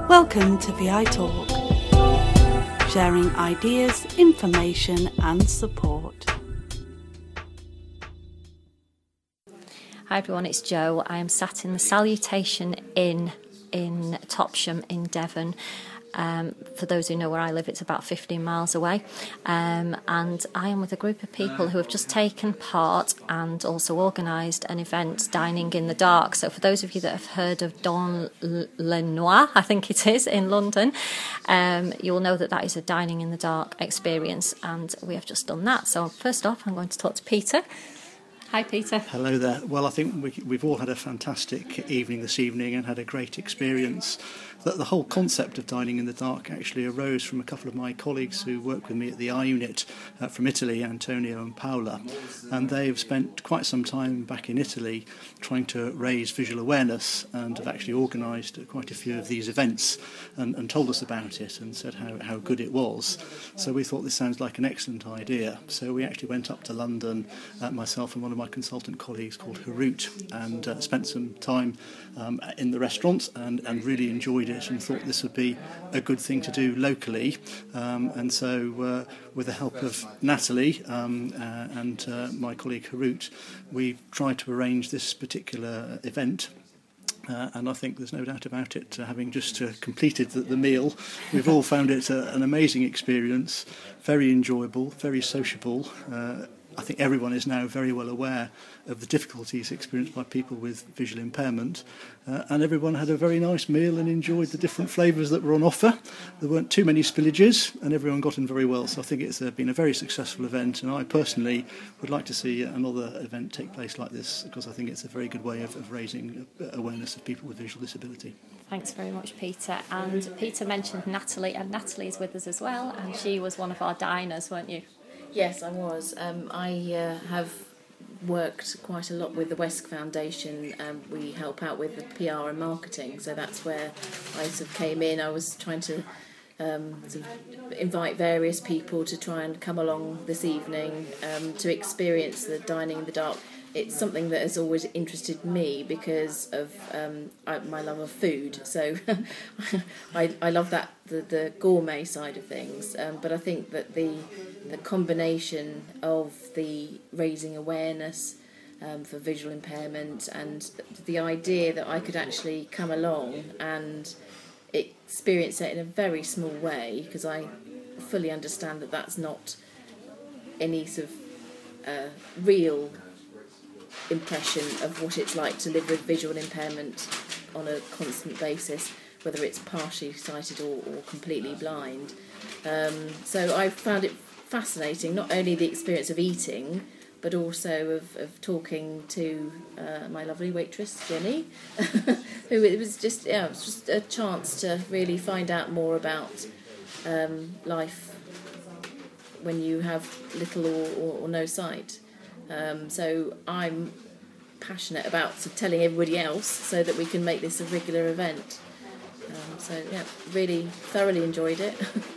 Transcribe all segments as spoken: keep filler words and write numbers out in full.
Welcome to V I Talk, sharing ideas, information and support. Hi everyone, it's Jo. I am sat in the Salutation Inn in Topsham in Devon. Um, for those who know where I live, it's about fifteen miles away. Um, and I am with a group of people who have just taken part and also organised an event, Dining in the Dark. So for those of you that have heard of Dans le Noir, I think it is, in London, um, you will know that that is a Dining in the Dark experience. And we have just done that. So first off, I'm going to talk to Peter. Hi, Peter. Hello there. Well, I think we, we've all had a fantastic evening this evening and had a great experience. The, the whole concept of Dining in the Dark actually arose from a couple of my colleagues who work with me at the I Unit uh, from Italy, Antonio and Paola. And they've spent quite some time back in Italy trying to raise visual awareness and have actually organised quite a few of these events and, and told us about it and said how, how good it was. So we thought this sounds like an excellent idea. So we actually went up to London, uh, myself and one of my my consultant colleagues called Harut, and uh, spent some time um, in the restaurant and, and really enjoyed it and thought this would be a good thing to do locally. Um, and so uh, with the help of Natalie um, uh, and uh, my colleague Harut, we tried to arrange this particular event. Uh, and I think there's no doubt about it, uh, having just uh, completed the, the meal, we've all found it uh, an amazing experience, very enjoyable, very sociable. Uh, I think everyone is now very well aware of the difficulties experienced by people with visual impairment, uh, and everyone had a very nice meal and enjoyed the different flavours that were on offer. There weren't too many spillages and everyone got in very well, so I think it's uh, been a very successful event, and I personally would like to see another event take place like this because I think it's a very good way of, of raising awareness of people with visual disability. Thanks very much, Peter. And Peter mentioned Natalie, and Natalie is with us as well, and she was one of our diners, weren't you? Yes, I was. Um, I uh, have worked quite a lot with the Wesk Foundation. Um, we help out with the P R and marketing, so that's where I sort of came in. I was trying to um, sort of invite various people to try and come along this evening um, to experience the Dining in the Dark. It's something that has always interested me because of um, I, my love of food. So I, I love that the, the gourmet side of things. Um, but I think that the the combination of the raising awareness um, for visual impairment and the idea that I could actually come along and experience it in a very small way, because I fully understand that that's not any sort of uh, real impression of what it's like to live with visual impairment on a constant basis, whether it's partially sighted or, or completely blind. Um, so I found it fascinating, not only the experience of eating, but also of, of talking to uh, my lovely waitress, Jenny, who it was just, yeah, it was just a chance to really find out more about um, life when you have little or, or, or no sight. Um, so I'm passionate about sort of telling everybody else so that we can make this a regular event. Um, so yeah, really thoroughly enjoyed it.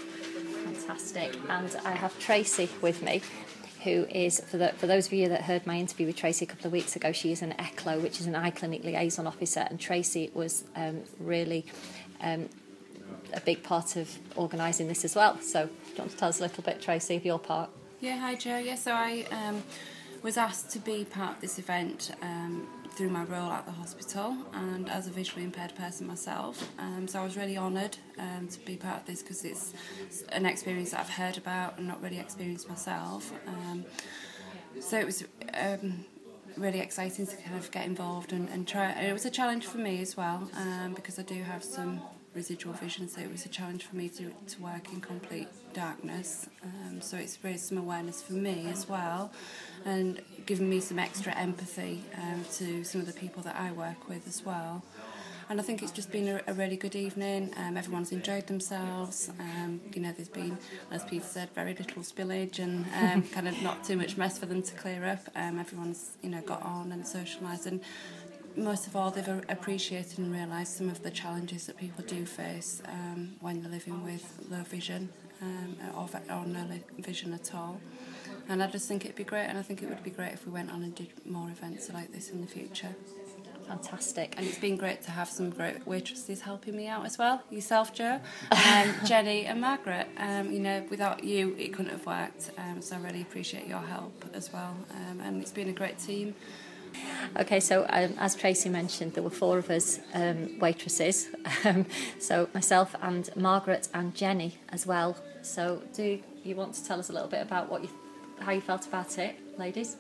Fantastic. And I have Tracy with me, who is, for the, for those of you that heard my interview with Tracy a couple of weeks ago, she is an E C L O, which is an Eye Clinic Liaison Officer, and Tracy was um, really um, a big part of organising this as well. So do you want to tell us a little bit, Tracy, of your part? Yeah, hi Jo. Yeah, so I um, was asked to be part of this event um, through my role at the hospital and as a visually impaired person myself. Um, so I was really honoured um, to be part of this because it's an experience that I've heard about and not really experienced myself. Um, so it was um, really exciting to kind of get involved and, and try. And it was a challenge for me as well um, because I do have some residual vision, so it was a challenge for me to, to work in complete darkness. Um, so it's raised some awareness for me as well and given me some extra empathy um, to some of the people that I work with as well. And I think it's just been a, a really good evening. Um, everyone's enjoyed themselves. Um, you know, there's been, as Peter said, very little spillage and um, kind of not too much mess for them to clear up. Um, everyone's, you know, got on and socialised, and most of all, they've appreciated and realised some of the challenges that people do face um, when they're living with low vision um, or, or no vision at all. And I just think it'd be great, and I think it would be great if we went on and did more events like this in the future. Fantastic. And it's been great to have some great waitresses helping me out as well. Yourself, Joe, um, Jenny and Margaret. Um, you know, without you, it couldn't have worked. Um, so I really appreciate your help as well. Um, and it's been a great team. Okay, so um, as Tracy mentioned, there were four of us um, waitresses. Um, so myself and Margaret and Jenny as well. So do you want to tell us a little bit about what you, how you felt about it, ladies?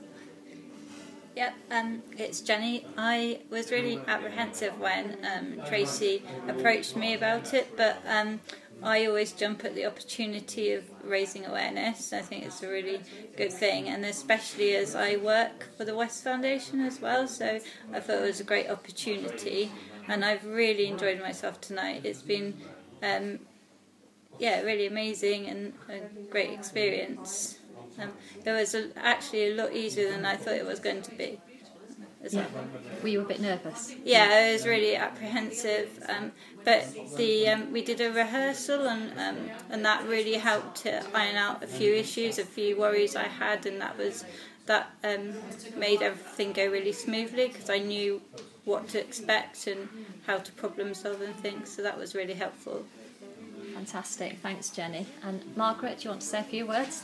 Yep, um, it's Jenny. I was really apprehensive when um, Tracy approached me about it, but um, I always jump at the opportunity of raising awareness. I think it's a really good thing, and especially as I work for the West Foundation as well, so I thought it was a great opportunity, and I've really enjoyed myself tonight. It's been, um, yeah, really amazing and a great experience. Um, it was a, actually a lot easier than I thought it was going to be. As well. Were you a bit nervous? Yeah, I was really apprehensive, um, but the um, we did a rehearsal and um, and that really helped to iron out a few issues, a few worries I had, and that was that um, made everything go really smoothly because I knew what to expect and how to problem solve and things. So that was really helpful. Fantastic, thanks, Jenny. And Margaret, do you want to say a few words?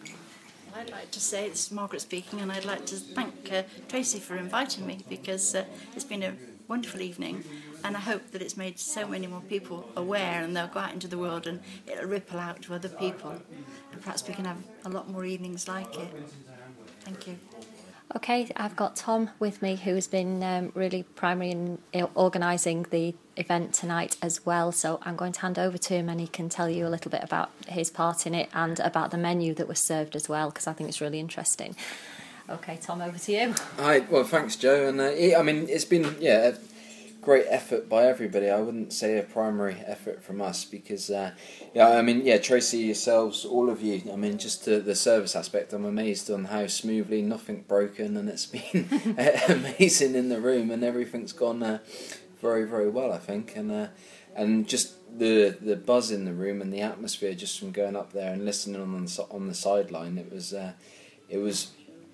I'd like to say, this is Margaret speaking, and I'd like to thank uh, Tracy for inviting me because uh, it's been a wonderful evening, and I hope that it's made so many more people aware, and they'll go out into the world and it'll ripple out to other people, and perhaps we can have a lot more evenings like it. Thank you. Okay, I've got Tom with me, who has been um, really primary in organising the event tonight as well. So I'm going to hand over to him, and he can tell you a little bit about his part in it and about the menu that was served as well, because I think it's really interesting. Okay, Tom, over to you. Hi. Well, thanks, Joe. And uh, I mean, it's been yeah. A, great effort by everybody. I wouldn't say a primary effort from us because, uh, yeah, I mean, yeah, Tracy, yourselves, all of you. I mean, just the, the service aspect, I'm amazed on how smoothly, nothing broken, and it's been amazing in the room, and everything's gone uh, very, very well, I think, and uh, and just the the buzz in the room and the atmosphere just from going up there and listening on the on the sideline. It was uh, it was.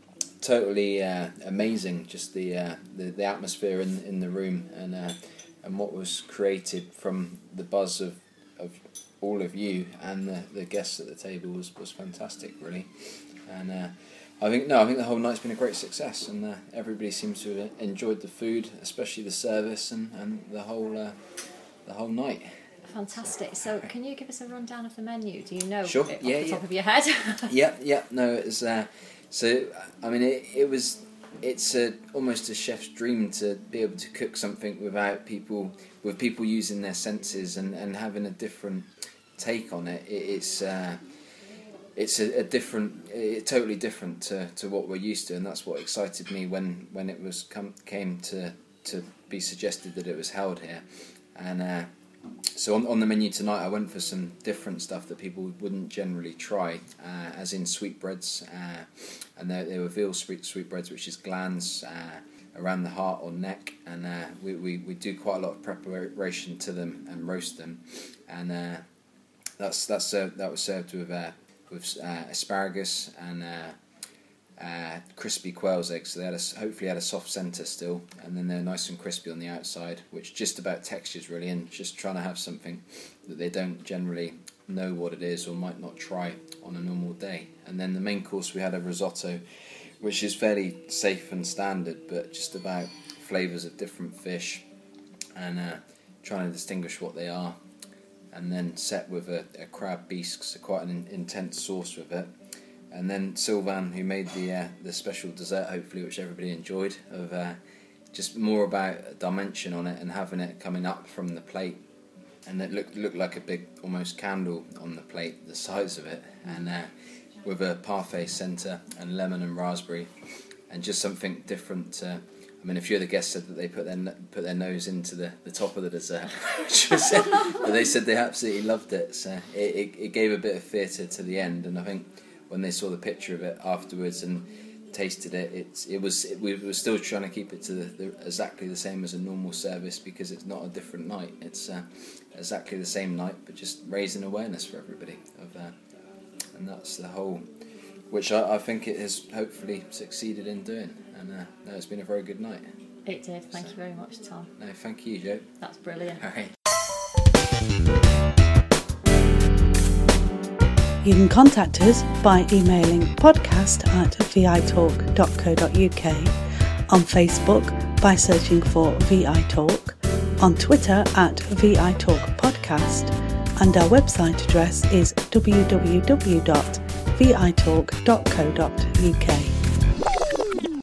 Totally uh, amazing, just the, uh, the the atmosphere in in the room and uh, and what was created from the buzz of of all of you and the, the guests at the table was, was fantastic, really. And uh, I think no, I think the whole night's been a great success, and uh, everybody seems to have enjoyed the food, especially the service and, and the whole uh, the whole night. Fantastic. So, can you give us a rundown of the menu? Do you know sure. it off yeah, the top yeah. of your head? yeah, yeah. No, it was. Uh, So, I mean, it, it was, it's a, almost a chef's dream to be able to cook something without people, with people using their senses and, and having a different take on it. it it's uh, it's a, a different, it, totally different to, to what we're used to, and that's what excited me when, when it was come, came to, to be suggested that it was held here. And uh, so on, on the menu tonight, I went for some different stuff that people wouldn't generally try, uh, as in sweetbreads, uh, and they, they were veal sweet sweetbreads, which is glands uh, around the heart or neck, and uh, we, we, we do quite a lot of preparation to them and roast them, and uh, that's that's served, that was served with uh, with uh, asparagus and uh, uh, crispy quail's eggs. So they had a, hopefully had a soft centre still, and then they're nice and crispy on the outside, which just about textures really, and just trying to have something that they don't generally know what it is or might not try on a normal day. And then the main course, we had a risotto, which is fairly safe and standard, but just about flavours of different fish and uh, trying to distinguish what they are, and then set with a, a crab bisque, so quite an intense sauce with it. And then Sylvan, who made the uh, the special dessert, hopefully, which everybody enjoyed, of uh, just more about dimension on it and having it coming up from the plate, and it looked looked like a big almost candle on the plate, the size of it, and uh, with a parfait centre and lemon and raspberry, and just something different. Uh, I mean, a few of the guests said that they put their put their nose into the, the top of the dessert, which was, but they said they absolutely loved it. So it, it it gave a bit of theatre to the end, and I think when they saw the picture of it afterwards and tasted it, it's it was it, we were still trying to keep it to the, the, exactly the same as a normal service, because it's not a different night. It's uh, exactly the same night, but just raising awareness for everybody of uh, and that's the whole, which I, I think it has hopefully succeeded in doing. And uh, no, it's been a very good night. It did. Thank so, you very much, Tom. No, thank you, Jo. That's brilliant. All right. You can contact us by emailing podcast at vitalk dot co dot uk, on Facebook by searching for V I Talk, on Twitter at V I Talk Podcast, and our website address is w w w dot v i talk dot co dot uk.